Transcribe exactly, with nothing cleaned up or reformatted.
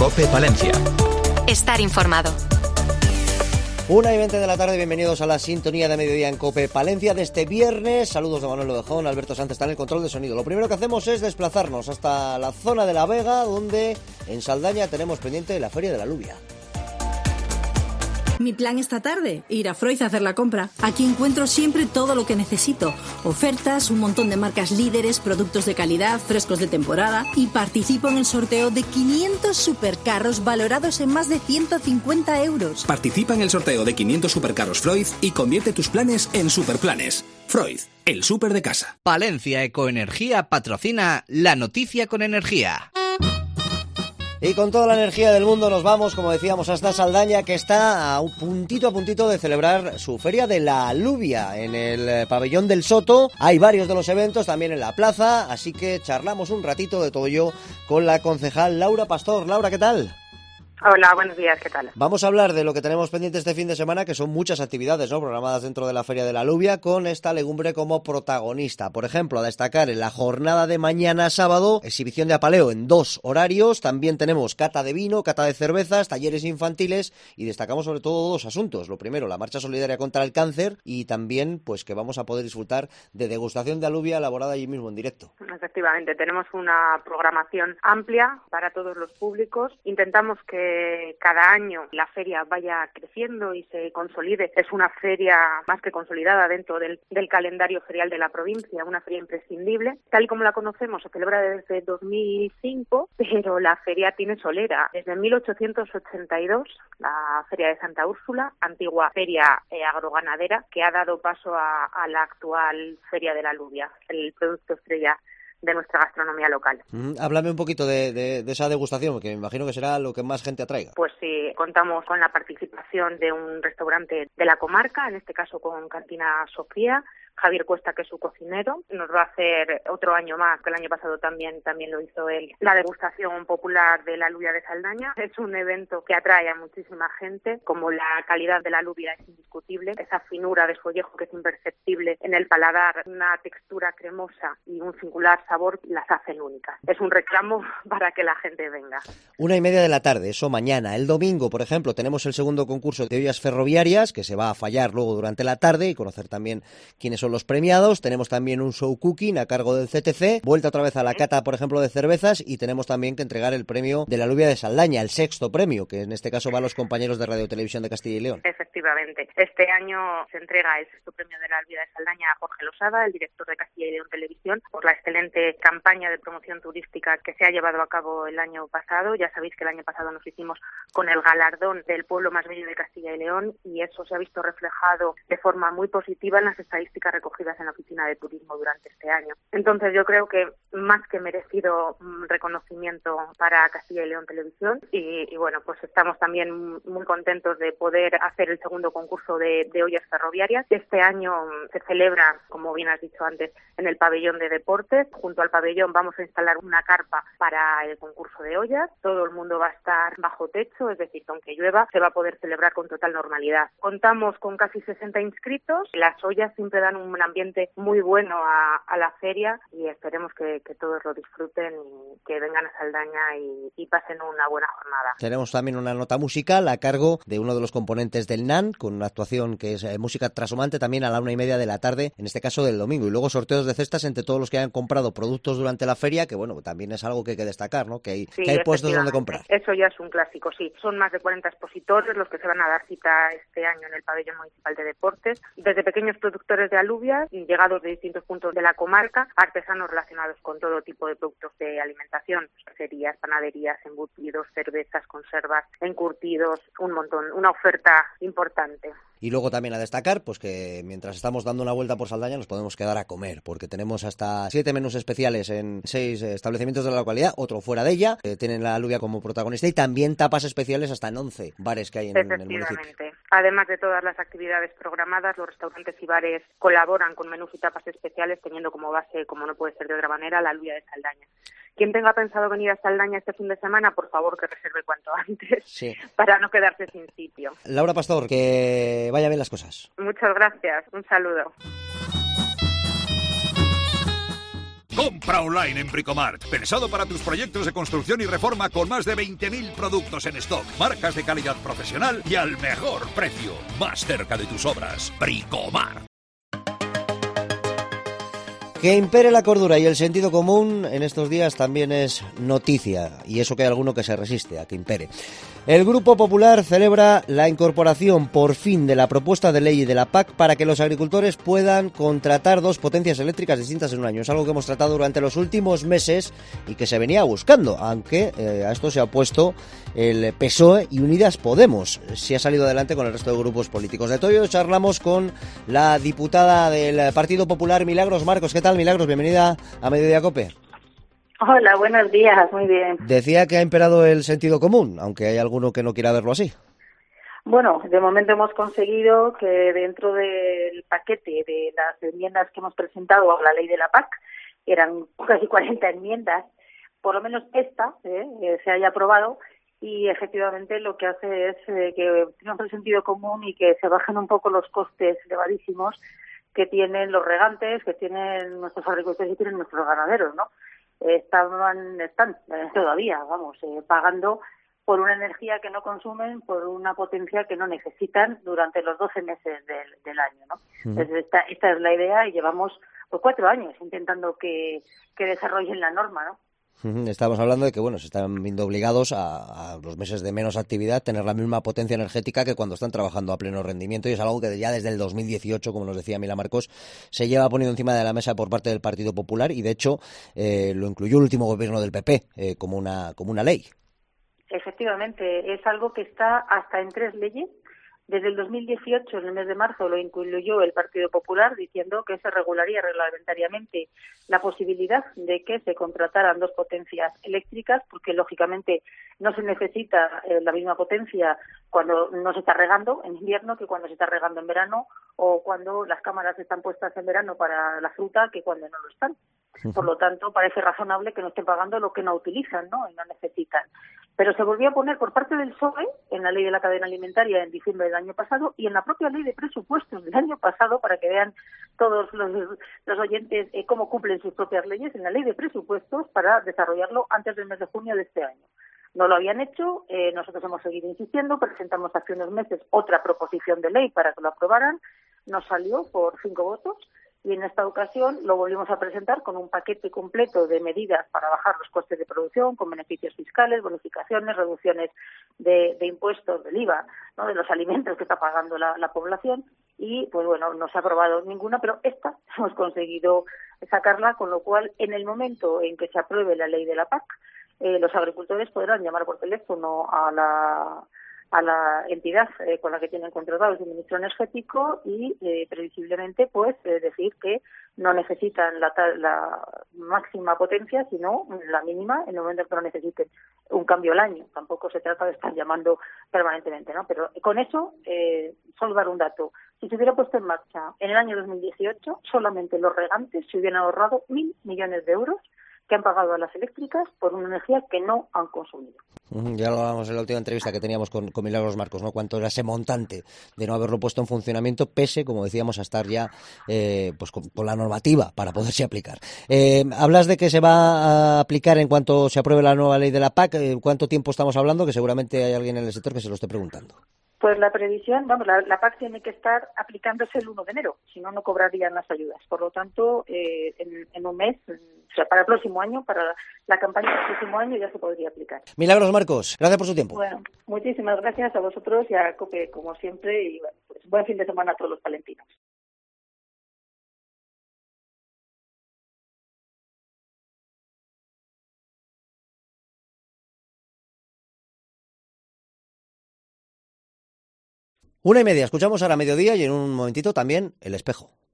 COPE Palencia. Estar informado. Una y veinte de la tarde, bienvenidos a la sintonía de mediodía en COPE Palencia de este viernes. Saludos de Manuel Ovejón, Alberto Sánchez está en el control de sonido. Lo primero que hacemos es desplazarnos hasta la zona de La Vega, donde en Saldaña tenemos pendiente la Feria de la Alubia. Mi plan esta tarde, ir a Freud a hacer la compra. Aquí encuentro siempre todo lo que necesito. Ofertas, un montón de marcas líderes, productos de calidad, frescos de temporada. Y participo en el sorteo de quinientos supercarros valorados en más de ciento cincuenta euros. Participa en el sorteo de quinientos supercarros Freud y convierte tus planes en superplanes. Freud, el súper de casa. Palencia Ecoenergía patrocina La Noticia con Energía. Y con toda la energía del mundo nos vamos, como decíamos, hasta Saldaña, que está a un puntito a puntito de celebrar su Feria de la Alubia en el pabellón del Soto. Hay varios de los eventos también en la plaza, así que charlamos un ratito de todo ello con la concejal Laura Pastor. Laura, ¿qué tal? Hola, buenos días, ¿qué tal? Vamos a hablar de lo que tenemos pendiente este fin de semana, que son muchas actividades, ¿no?, programadas dentro de la Feria de la Alubia, con esta legumbre como protagonista. Por ejemplo, a destacar en la jornada de mañana sábado, exhibición de apaleo en dos horarios, también tenemos cata de vino, cata de cervezas, talleres infantiles, y destacamos sobre todo dos asuntos. Lo primero, la marcha solidaria contra el cáncer, y también pues que vamos a poder disfrutar de degustación de alubia elaborada allí mismo en directo. Efectivamente, tenemos una programación amplia para todos los públicos. Intentamos que cada año la feria vaya creciendo y se consolide. Es una feria más que consolidada dentro del, del calendario ferial de la provincia, una feria imprescindible. Tal y como la conocemos, se celebra desde dos mil cinco, pero la feria tiene solera. Desde mil ochocientos ochenta y dos, la Feria de Santa Úrsula, antigua feria eh, agroganadera, que ha dado paso a, a la actual Feria de la Alubia, el producto estrella de nuestra gastronomía local. Mm, háblame un poquito de, de, de esa degustación, porque me imagino que será lo que más gente atraiga. Pues sí, contamos con la participación de un restaurante de la comarca, en este caso con Cantina Sofía. Javier Cuesta, que es su cocinero, nos va a hacer otro año más, que el año pasado también también lo hizo él, la degustación popular de la alubia de Saldaña. Es un evento que atrae a muchísima gente, como la calidad de la alubia es indiscutible, esa finura de su ollejo que es imperceptible en el paladar, una textura cremosa y un singular sabor las hacen únicas. Es un reclamo para que la gente venga. Una y media de la tarde, eso mañana. El domingo, por ejemplo, tenemos el segundo concurso de ollas ferroviarias, que se va a fallar luego durante la tarde, y conocer también quiénes son los premiados. Tenemos también un show cooking a cargo del C T C, vuelta otra vez a la cata, por ejemplo, de cervezas, y tenemos también que entregar el premio de la alubia de Saldaña, el sexto premio, que en este caso va a los compañeros de Radio y Televisión de Castilla y León. Efectivamente. Este año se entrega el sexto premio de la alubia de Saldaña a Jorge Losada, el director de Castilla y León Televisión, por la excelente campaña de promoción turística que se ha llevado a cabo el año pasado. Ya sabéis que el año pasado nos hicimos con el galardón del pueblo más bello de Castilla y León, y eso se ha visto reflejado de forma muy positiva en las estadísticas recogidas en la Oficina de Turismo durante este año. Entonces yo creo que más que merecido reconocimiento para Castilla y León Televisión, y, y bueno, pues estamos también muy contentos de poder hacer el segundo concurso de, de ollas ferroviarias. Este año se celebra, como bien has dicho antes, en el pabellón de deportes. Junto al pabellón vamos a instalar una carpa para el concurso de ollas. Todo el mundo va a estar bajo techo, es decir, que aunque llueva, se va a poder celebrar con total normalidad. Contamos con casi sesenta inscritos. Las ollas siempre dan un ambiente muy bueno a, a la feria, y esperemos que, que todos lo disfruten y que vengan a Saldaña y, y pasen una buena jornada. Tenemos también una nota musical a cargo de uno de los componentes del N A N, con una actuación que es eh, música trashumante también a la una y media de la tarde, en este caso del domingo, y luego sorteos de cestas entre todos los que hayan comprado productos durante la feria, que bueno, también es algo que hay que destacar, ¿no? Que hay, sí, que hay puestos donde comprar. Eso ya es un clásico, sí. Son más de cuarenta expositores los que se van a dar cita este año en el pabellón municipal de deportes, desde pequeños productores de alubias, llegados de distintos puntos de la comarca, artesanos relacionados con todo tipo de productos de alimentación, cerías, panaderías, embutidos, cervezas, conservas, encurtidos, un montón, una oferta importante. Y luego también a destacar, pues que mientras estamos dando una vuelta por Saldaña nos podemos quedar a comer, porque tenemos hasta siete menús especiales en seis establecimientos de la localidad, otro fuera de ella, que tienen la alubia como protagonista, y también tapas especiales hasta en once bares que hay en, en el municipio. Además de todas las actividades programadas, los restaurantes y bares colaboran con menús y tapas especiales, teniendo como base, como no puede ser de otra manera, la alubia de Saldaña. Quien tenga pensado venir a Saldaña este fin de semana, por favor que reserve cuanto antes, sí, para no quedarse sin sitio. Laura Pastor, que vaya bien las cosas. Muchas gracias, un saludo. Compra online en Bricomart. Pensado para tus proyectos de construcción y reforma con más de veinte mil productos en stock. Marcas de calidad profesional y al mejor precio. Más cerca de tus obras. Bricomart. Que impere la cordura y el sentido común en estos días también es noticia, y eso que hay alguno que se resiste a que impere. El Grupo Popular celebra la incorporación por fin de la propuesta de ley de la P A C para que los agricultores puedan contratar dos potencias eléctricas distintas en un año. Es algo que hemos tratado durante los últimos meses y que se venía buscando, aunque eh, a esto se ha opuesto el P S O E y Unidas Podemos. Si ha salido adelante con el resto de grupos políticos. De todo ello charlamos con la diputada del Partido Popular, Milagros Marcos. ¿Qué tal, Milagros? Bienvenida a Mediodía Cope. Hola, buenos días, muy bien. Decía que ha imperado el sentido común, aunque hay alguno que no quiera verlo así. Bueno, de momento hemos conseguido que dentro del paquete de las enmiendas que hemos presentado a la ley de la P A C, eran casi cuarenta enmiendas, por lo menos esta eh, eh, se haya aprobado, y efectivamente lo que hace es eh, que tenga un sentido común y que se bajen un poco los costes elevadísimos que tienen los regantes, que tienen nuestros agricultores y tienen nuestros ganaderos, ¿no? Estaban, están eh, todavía, vamos, eh, pagando por una energía que no consumen, por una potencia que no necesitan durante los doce meses del, del año, ¿no? Uh-huh. Entonces esta, esta es la idea y llevamos pues, cuatro años intentando que, que desarrollen la norma, ¿no? Estamos hablando de que bueno se están viendo obligados a, a los meses de menos actividad tener la misma potencia energética que cuando están trabajando a pleno rendimiento, y es algo que ya desde el dos mil dieciocho, como nos decía Mila Marcos, se lleva poniendo encima de la mesa por parte del Partido Popular, y de hecho eh, lo incluyó el último gobierno del P P eh, como una como una ley. Efectivamente, es algo que está hasta en tres leyes. Desde el dos mil dieciocho, en el mes de marzo, lo incluyó el Partido Popular diciendo que se regularía reglamentariamente la posibilidad de que se contrataran dos potencias eléctricas, porque lógicamente no se necesita eh, la misma potencia cuando no se está regando en invierno que cuando se está regando en verano, o cuando las cámaras están puestas en verano para la fruta que cuando no lo están. Por lo tanto, parece razonable que no estén pagando lo que no utilizan, ¿no? Y no necesitan. Pero se volvió a poner por parte del P S O E en la ley de la cadena alimentaria en diciembre del año pasado y en la propia ley de presupuestos del año pasado, para que vean todos los, los oyentes eh, cómo cumplen sus propias leyes, en la ley de presupuestos para desarrollarlo antes del mes de junio de este año. No lo habían hecho, eh, nosotros hemos seguido insistiendo, presentamos hace unos meses otra proposición de ley para que lo aprobaran, nos salió por cinco votos. Y en esta ocasión lo volvimos a presentar con un paquete completo de medidas para bajar los costes de producción, con beneficios fiscales, bonificaciones, reducciones de, de impuestos, del I V A, ¿no? De los alimentos que está pagando la, la población. Y, pues bueno, no se ha aprobado ninguna, pero esta hemos conseguido sacarla, con lo cual, en el momento en que se apruebe la ley de la P A C, eh, los agricultores podrán llamar por teléfono a la... a la entidad eh, con la que tienen contratado el suministro energético y eh, previsiblemente pues eh, decir que no necesitan la, la máxima potencia, sino la mínima en el momento en que no necesiten un cambio al año. Tampoco se trata de estar llamando permanentemente, ¿no? Pero con eso, eh, solo dar un dato. Si se hubiera puesto en marcha en el año dos mil dieciocho, solamente los regantes se hubieran ahorrado mil millones de euros que han pagado a las eléctricas por una energía que no han consumido. Ya lo hablamos en la última entrevista que teníamos con, con Milagros Marcos, ¿no? Cuánto era ese montante de no haberlo puesto en funcionamiento, pese, como decíamos, a estar ya eh, pues con, con la normativa para poderse aplicar. Eh, hablas de que se va a aplicar en cuanto se apruebe la nueva ley de la P A C. ¿Cuánto tiempo estamos hablando? Que seguramente hay alguien en el sector que se lo esté preguntando. Pues la previsión, vamos, la, la P A C tiene que estar aplicándose el uno de enero, si no, no cobrarían las ayudas. Por lo tanto, eh, en, en un mes, o sea, para el próximo año, para la, la campaña del próximo año ya se podría aplicar. Milagros Marcos, gracias por su tiempo. Bueno, muchísimas gracias a vosotros y a COPE, como siempre, y bueno, pues buen fin de semana a todos los palentinos. Una y media, escuchamos ahora mediodía y en un momentito también El Espejo.